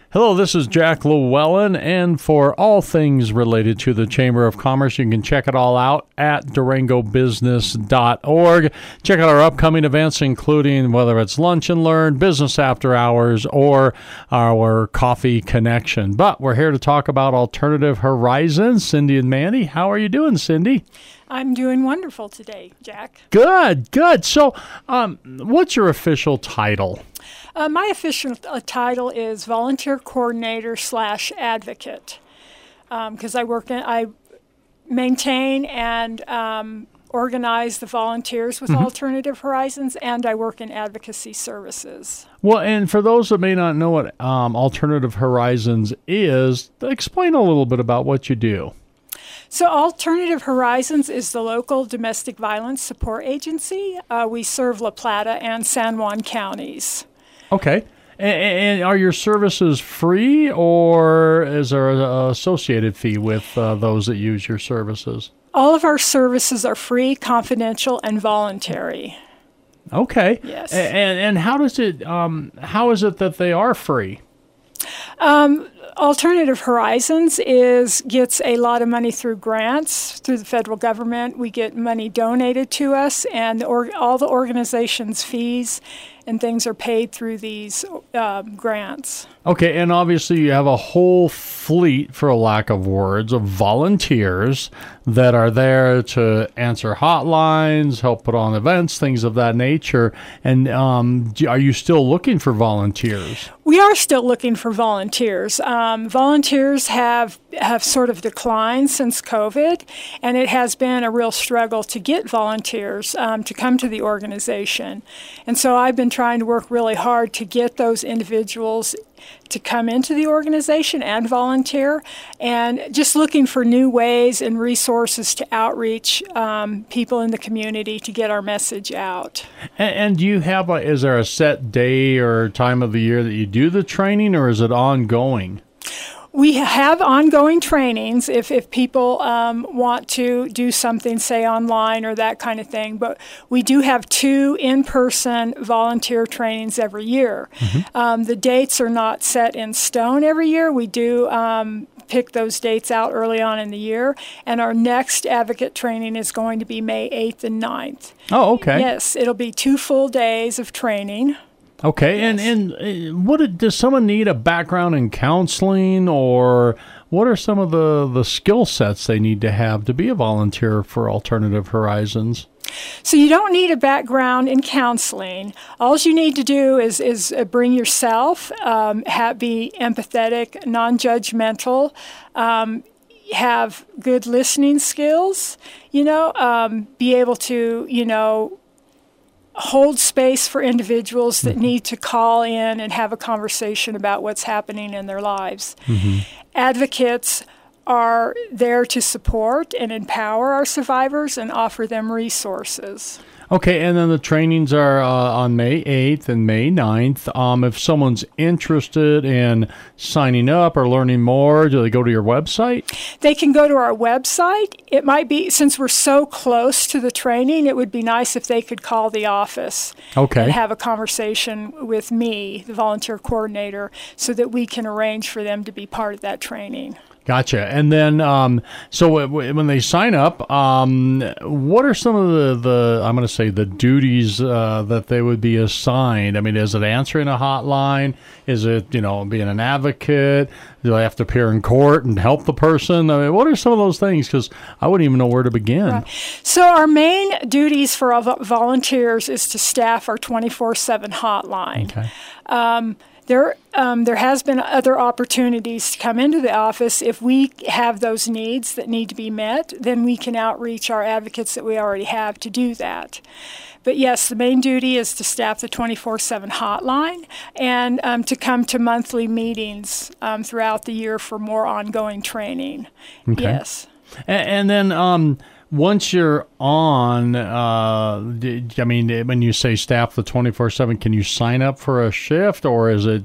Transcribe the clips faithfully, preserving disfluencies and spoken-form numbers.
Hello, this is Jack Llewellyn, and for all things related to the Chamber of Commerce, you can check it all out at durango business dot org. Check out our upcoming events, including whether it's Lunch and Learn, Business After Hours, or our Coffee Connection. But we're here to talk about Alternative Horizons. Cindy and Mandy, how are you doing, Cindy? I'm doing wonderful today, Jack. Good, good. So um, what's your official title? Uh, my official uh, title is volunteer coordinator slash advocate, because um, I work in, I maintain and um, organize the volunteers with mm-hmm. Alternative Horizons, and I work in advocacy services. Well, and for those that may not know what um, Alternative Horizons is, explain a little bit about what you do. So Alternative Horizons is the local domestic violence support agency. Uh, we serve La Plata and San Juan counties. Okay. And, and are your services free, or is there an associated fee with uh, those that use your services? All of our services are free, confidential, and voluntary. Okay. Yes. And and how does it? Um, how is it that they are free? Um, Alternative Horizons is gets a lot of money through grants through the federal government. We get money donated to us, and the or, all the organization's fees and things are paid through these um, grants. Okay, and obviously you have a whole fleet, for a lack of words, of volunteers that are there to answer hotlines, help put on events, things of that nature. And um, are you still looking for volunteers? We are still looking for volunteers. Um, volunteers have have sort of declined since COVID, and it has been a real struggle to get volunteers um, to come to the organization. And so I've been trying to work really hard to get those individuals to come into the organization and volunteer, and just looking for new ways and resources to outreach um, people in the community to get our message out. And, and do you have a, is there a set day or time of the year that you do the training, or is it ongoing? We have ongoing trainings if, if people um, want to do something, say, online or that kind of thing. But we do have two in-person volunteer trainings every year. Mm-hmm. Um, the dates are not set in stone every year. We do um, pick those dates out early on in the year. And our next advocate training is going to be May eighth and ninth. Oh, okay. Yes, it'll be two full days of training. Okay, yes. and and what does someone need a background in counseling, or what are some of the, the skill sets they need to have to be a volunteer for Alternative Horizons? So you don't need a background in counseling. All you need to do is is bring yourself, um, have, be empathetic, non-judgmental, um, have good listening skills, you know, um, be able to, you know, hold space for individuals that mm-hmm. need to call in and have a conversation about what's happening in their lives. Mm-hmm. Advocates are there to support and empower our survivors and offer them resources. Okay, and then the trainings are uh, on May eighth and May ninth. Um, if someone's interested in signing up or learning more, do they go to your website? They can go to our website. It might be, since we're so close to the training, it would be nice if they could call the office okay. and have a conversation with me, the volunteer coordinator, so that we can arrange for them to be part of that training. Gotcha. And then, um, so w- w- when they sign up, um, what are some of the, the I'm going to say, the duties uh, that they would be assigned? I mean, is it answering a hotline? Is it, you know, being an advocate? Do they have to appear in court and help the person? I mean, what are some of those things? Because I wouldn't even know where to begin. Right. So our main duties for our volunteers is to staff our twenty-four seven hotline. Okay. Um, There, um, there has been other opportunities to come into the office. If we have those needs that need to be met, then we can outreach our advocates that we already have to do that. But yes, the main duty is to staff the twenty-four seven hotline and um, to come to monthly meetings um, throughout the year for more ongoing training. Okay. Yes. And, and then um, once you're on, uh, I mean, when you say staff the twenty-four seven, can you sign up for a shift, or is it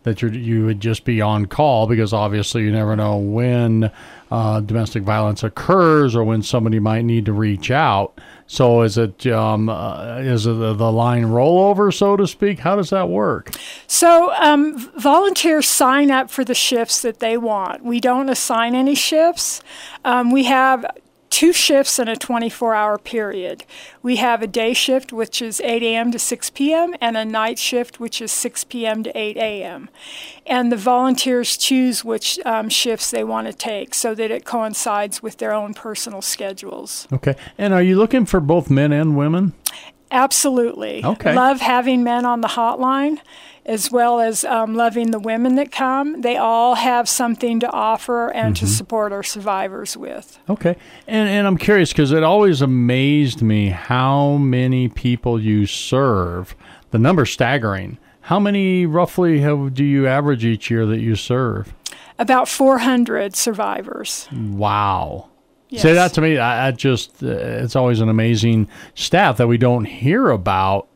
that you you would just be on call, because obviously you never know when uh, domestic violence occurs or when somebody might need to reach out. So is it um, uh, is it the, the line rollover, so to speak? How does that work? So um, volunteers sign up for the shifts that they want. We don't assign any shifts. Um, we have two shifts in a twenty-four hour period. We have a day shift, which is eight a.m. to six p.m., and a night shift, which is six p.m. to eight a.m. And the volunteers choose which um, shifts they want to take so that it coincides with their own personal schedules. Okay. And are you looking for both men and women? Absolutely. Okay. Love having men on the hotline, as well as um, loving the women that come. They all have something to offer and mm-hmm. to support our survivors with. Okay. And and I'm curious, because it always amazed me how many people you serve. The number's staggering. How many roughly have, do you average each year that you serve? About four hundred survivors. Wow. Yes. Say that to me. I, I just, uh, it's always an amazing stat that we don't hear about.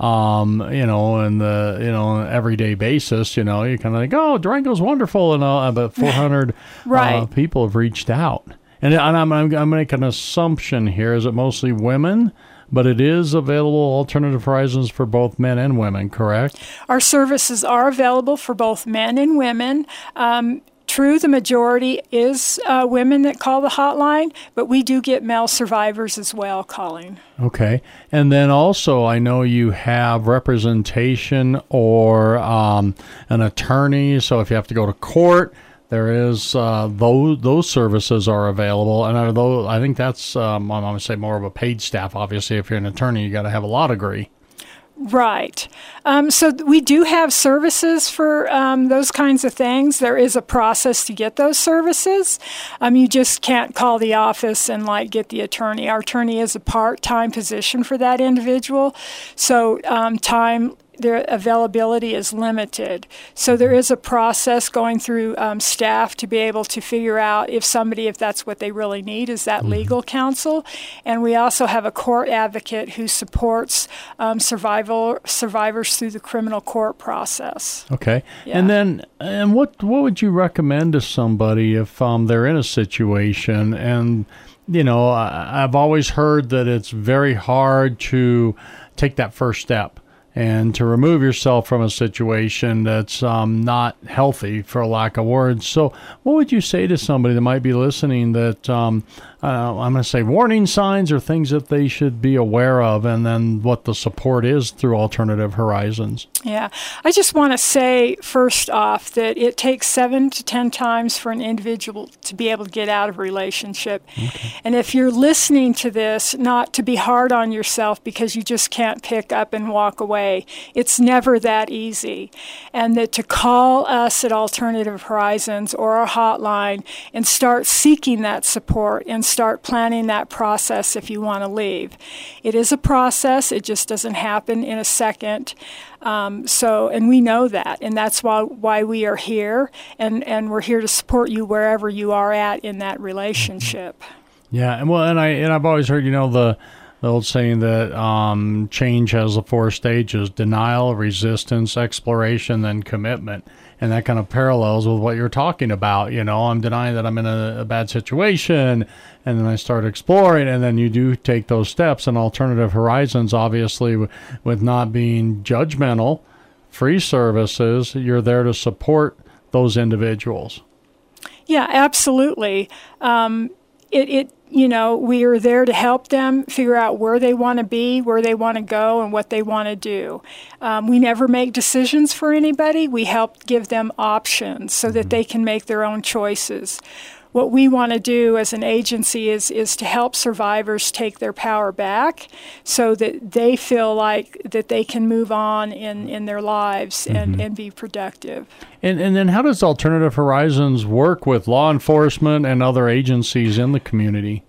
Um, you know, in the, you know, on an everyday basis, you know, you kind of think, oh, Durango's wonderful, and uh, but four hundred right. uh, people have reached out. And, and I'm, I'm, I'm making an assumption here. Is it mostly women? But it is available, Alternative Horizons, for both men and women, correct? Our services are available for both men and women. Um, True, the majority is uh, women that call the hotline, but we do get male survivors as well calling. Okay. And then also, I know you have representation or um, an attorney. So if you have to go to court, there is uh, those those services are available. And are those, I think that's, um, I'm going to say more of a paid staff. Obviously, if you're an attorney, you got to have a law degree. Right. Um, so th- we do have services for um, those kinds of things. There is a process to get those services. Um, you just can't call the office and like get the attorney. Our attorney is a part-time position for that individual. So um, time their availability is limited. So there is a process going through um, staff to be able to figure out if somebody, if that's what they really need, is that mm-hmm. legal counsel. And we also have a court advocate who supports um, survival survivors through the criminal court process. Okay. Yeah. And then, and what what would you recommend to somebody if um, they're in a situation? And, you know, I, I've always heard that it's very hard to take that first step and to remove yourself from a situation that's um, not healthy, for lack of words. So what would you say to somebody that might be listening that, um, uh, I'm going to say warning signs or things that they should be aware of, and then what the support is through Alternative Horizons? Yeah. I just want to say, first off, that it takes seven to ten times for an individual to be able to get out of a relationship. Okay. And if you're listening to this, not to be hard on yourself because you just can't pick up and walk away. It's never that easy. And that to call us at Alternative Horizons or our hotline and start seeking that support and start planning that process if you want to leave. It is a process. It just doesn't happen in a second. Um, so, and we know that, and that's why why we are here, and, and we're here to support you wherever you are at in that relationship. Yeah, and well, and I and I've always heard, you know, the the old saying that um, change has the four stages: denial, resistance, exploration, then commitment. And that kind of parallels with what you're talking about. You know, I'm denying that I'm in a, a bad situation, and then I start exploring, and then you do take those steps. And Alternative Horizons, obviously, w- with not being judgmental, free services, you're there to support those individuals. Yeah, absolutely. Um, it, it, you know, we are there to help them figure out where they want to be, where they want to go, and what they want to do. Um, we never make decisions for anybody. We help give them options so that they can make their own choices. What we want to do as an agency is is to help survivors take their power back so that they feel like that they can move on in, in their lives and, mm-hmm. and be productive. And and then how does Alternative Horizons work with law enforcement and other agencies in the community?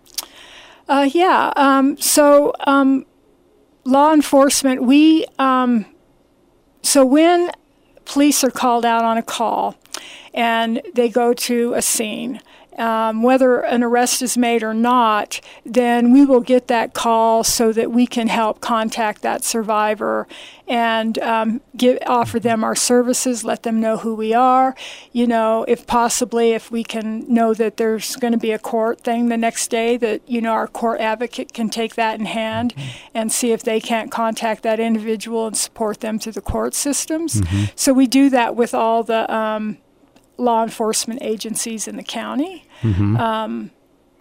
Uh, yeah, um, so um, law enforcement, we, um, so when police are called out on a call, and they go to a scene, um, whether an arrest is made or not, then we will get that call so that we can help contact that survivor and um, give, offer them our services, let them know who we are. You know, if possibly, if we can know that there's going to be a court thing the next day, that, you know, our court advocate can take that in hand mm-hmm. and see if they can't contact that individual and support them through the court systems. Mm-hmm. So we do that with all the um, law enforcement agencies in the county. Mm-hmm. Um,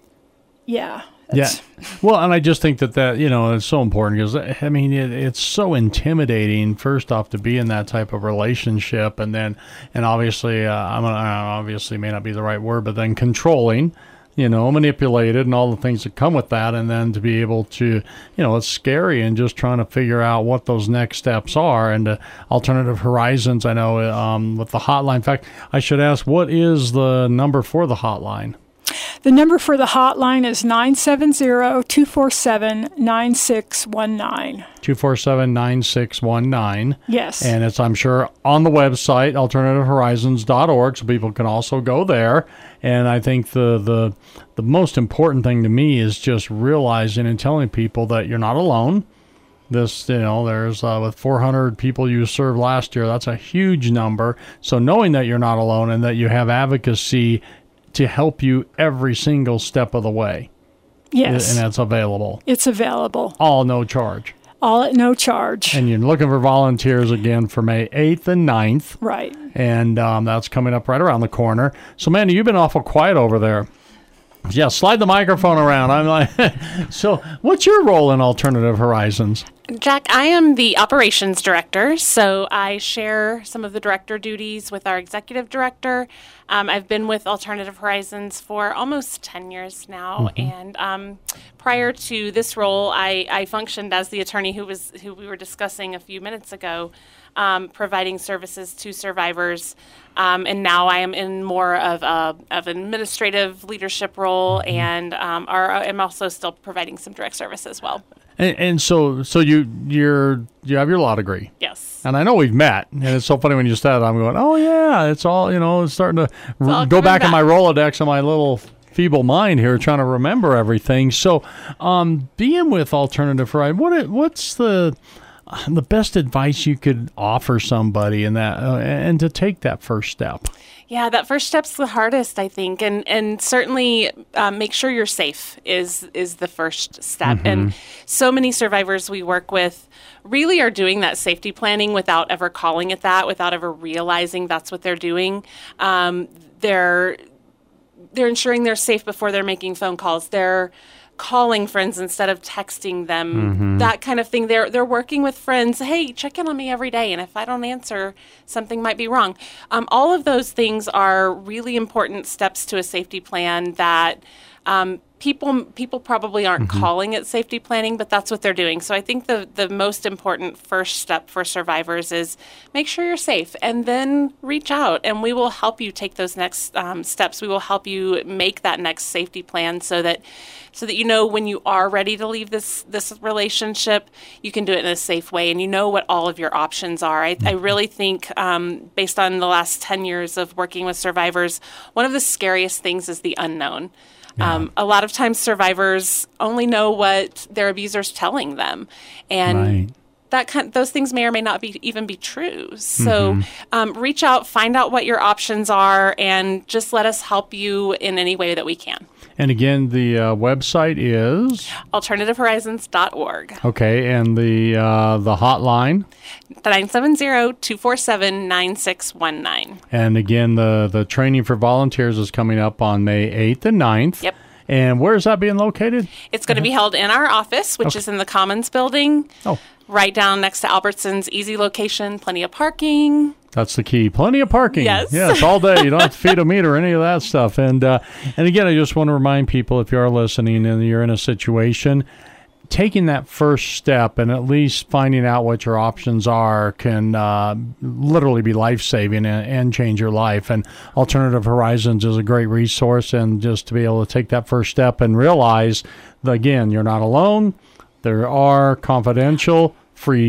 yeah. Yeah. Well, and I just think that that, you know, it's so important because, I mean, it, it's so intimidating, first off, to be in that type of relationship. And then, and obviously, uh, I'm gonna, obviously may not be the right word, but then controlling, you know, manipulated and all the things that come with that. And then to be able to, you know, it's scary and just trying to figure out what those next steps are. And uh, Alternative Horizons, I know um, with the hotline. In fact, I should ask, what is the number for the hotline? The number for the hotline is nine seven zero, two four seven, nine six one nine. two four seven, nine six one nine. Yes. And it's, I'm sure, on the website, alternative horizons dot org, so people can also go there. And I think the, the, the most important thing to me is just realizing and telling people that you're not alone. This, you know, there's uh, with four hundred people you served last year, that's a huge number. So knowing that you're not alone and that you have advocacy to help you every single step of the way. Yes. And that's available. It's available. All no charge. All at no charge. And you're looking for volunteers again for May eighth and ninth. Right. And um, that's coming up right around the corner. So, Mandy, you've been awful quiet over there. Yeah, slide the microphone around. I'm like, so what's your role in Alternative Horizons? Jack, I am the operations director, so I share some of the director duties with our executive director. Um, I've been with Alternative Horizons for almost ten years now, mm-hmm. and um, prior to this role, I, I functioned as the attorney who was who we were discussing a few minutes ago, um, providing services to survivors. Um, and now I am in more of a of an administrative leadership role, mm-hmm. and um, are, I'm also still providing some direct service as well. And, and so, so you you're you have your law degree. Yes. And I know we've met, and it's so funny when you said it. I'm going, oh yeah, it's all you know. It's starting to r- go back, back in my Rolodex and my little feeble mind here, trying to remember everything. So, um, being with Alternative Horizons, what what's the the best advice you could offer somebody in that, uh, and to take that first step? Yeah, that first step's the hardest, I think, and and certainly um, make sure you're safe is is the first step. Mm-hmm. And so many survivors we work with really are doing that safety planning without ever calling it that, without ever realizing that's what they're doing. Um, they're they're ensuring they're safe before they're making phone calls. They're calling friends instead of texting them, mm-hmm. that kind of thing. They're they're working with friends. Hey, check in on me every day, and if I don't answer, something might be wrong. Um, all of those things are really important steps to a safety plan that um, people people probably aren't mm-hmm. calling it safety planning, but that's what they're doing. So I think the the most important first step for survivors is make sure you're safe, and then reach out, and we will help you take those next um, steps. We will help you make that next safety plan so that so that you know when you are ready to leave this this relationship, you can do it in a safe way, and you know what all of your options are. I, I really think, um, based on the last ten years of working with survivors, one of the scariest things is the unknown. Yeah. Um, a lot of times survivors only know what their abuser's telling them, and right. that kind, those things may or may not be even be true. So mm-hmm. um, reach out, find out what your options are, and just let us help you in any way that we can. And again, the uh, website is alternative horizons dot org. Okay, and the uh, the hotline? nine seven zero, two four seven, nine six one nine. And again, the, the training for volunteers is coming up on May eighth and ninth. Yep. And where is that being located? It's going to be held in our office, which okay. is in the Commons building. Oh. Right down next to Albertsons. Easy location, plenty of parking. That's the key. Plenty of parking. Yes. Yes, all day. You don't have to feed a meat or any of that stuff. And uh, and again, I just want to remind people, if you are listening and you're in a situation, taking that first step and at least finding out what your options are can uh, literally be life-saving and, and change your life. And Alternative Horizons is a great resource. And just to be able to take that first step and realize that, again, you're not alone. There are confidential, free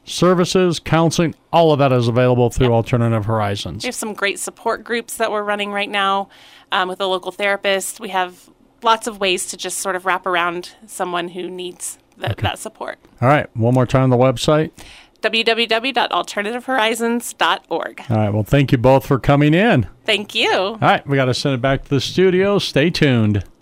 services, counseling, all of that is available through yep. Alternative Horizons. We have some great support groups that we're running right now um, with a local therapist. We have lots of ways to just sort of wrap around someone who needs the, okay. that support. All right. One more time, the website. w w w dot alternative horizons dot org. All right. Well, thank you both for coming in. Thank you. All right. We got to send it back to the studio. Stay tuned.